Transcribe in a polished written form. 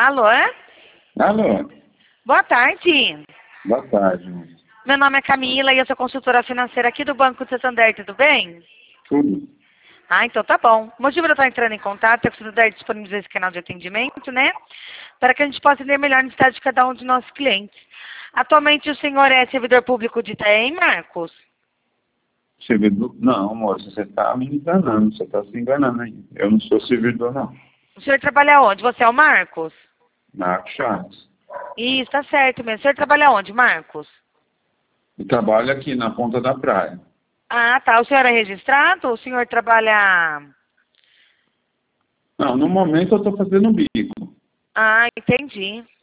Alô? Alô, Boa tarde. boa tarde. Meu nome é Camila e eu sou consultora financeira aqui do Banco Santander, tudo bem? Tudo? Ah, então tá bom. O motivo de eu estar entrando em contato é que o Santander disponibiliza esse canal de atendimento, né? Para que a gente possa entender melhor a necessidade de cada um de nossos clientes. Atualmente o senhor é servidor público de Itaém, Marcos? Servidor? Não, moça, você está me enganando, você está se enganando aí. Eu não sou servidor, não. O senhor trabalha onde? Você é o Marcos? Marco Chaves. Isso, tá certo mesmo. O senhor trabalha onde, Marcos? Eu trabalho aqui na ponta da praia. Ah, tá. O senhor é registrado? O senhor trabalha... Não, no momento eu estou fazendo bico. Ah, entendi.